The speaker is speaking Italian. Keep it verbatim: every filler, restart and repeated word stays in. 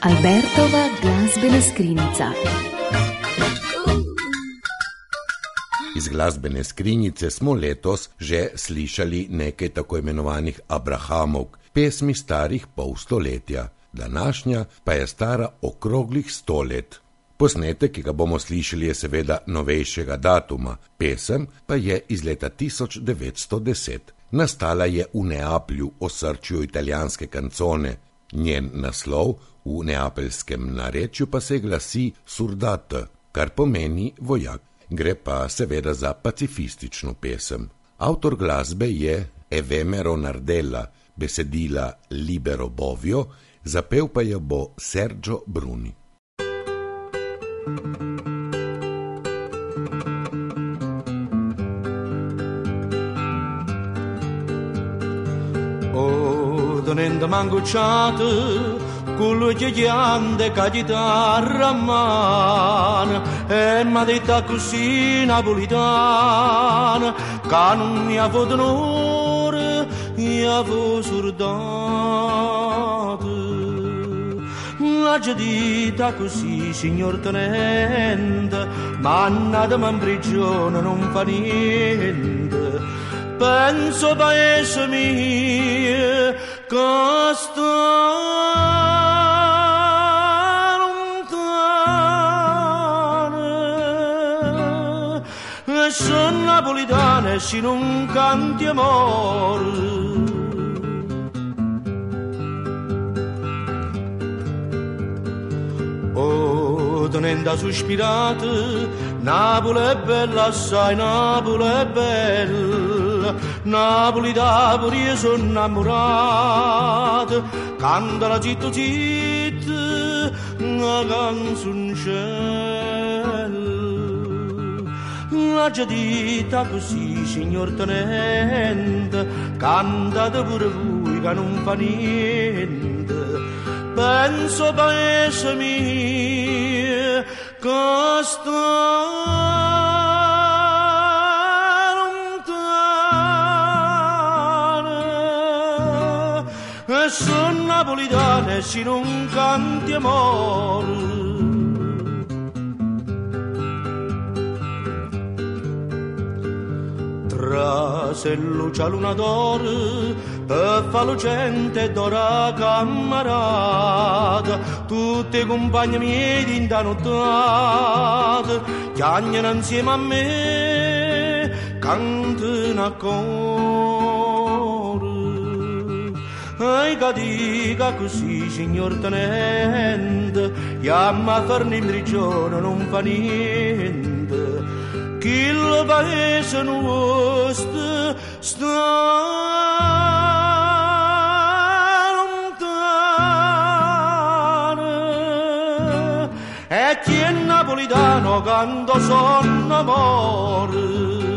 Albertova glazbena skrinjica. Iz glasbene skrinjice smo letos že slišali nekaj tako imenovanih Abrahamovk, pesmi starih pol stoletja. Današnja pa je stara okroglih sto let. Posnetek, ki ga bomo slišali, je seveda novejšega datuma, pesem pa je iz leta tisoč devetsto deset. Nastala je v Neaplju, osrčju italijanske kancone. Njen naslov v neapeljskem narečju pa se glasi Surdate, kar pomeni vojak. Gre pa seveda za pacifistično pesem. Avtor glasbe je Evemero Nardella, besedila Libero Bovio, zapel pa jo bo Sergio Bruni. Oh, tenendo mangucciate, quello che chiande ca chitarra a mano, e m'ha detta così napolitana, che non mi ha avuto onore, mi ha avuto sordate. La dita così, signor tenente, mannatemi in prigione, non fa niente. Penso paese mio, che sta lontana, e sono napolitana e si non canti amore. Oh, tenendo a sospirate, Napoli è bella assai, Napoli è bella, Napoli da pure io sono innamorato, canta la zitto zitto, una canzoncella. La dita così, signor tenente, cantate pure voi che non fa niente. Penso paese mio, che sta lontana, e sono napolitana e si non canti amore. Tra se luce luna d'oro, per fa lucente d'ora camarata, tutti i compagni miei di nottata chiagnano insieme a me, cantano a coro. E che dica così, signor tenente, chiama a farne in prigione, non fa niente. Che il paese nostro sta lontano, e chi è napolitano canta son amore.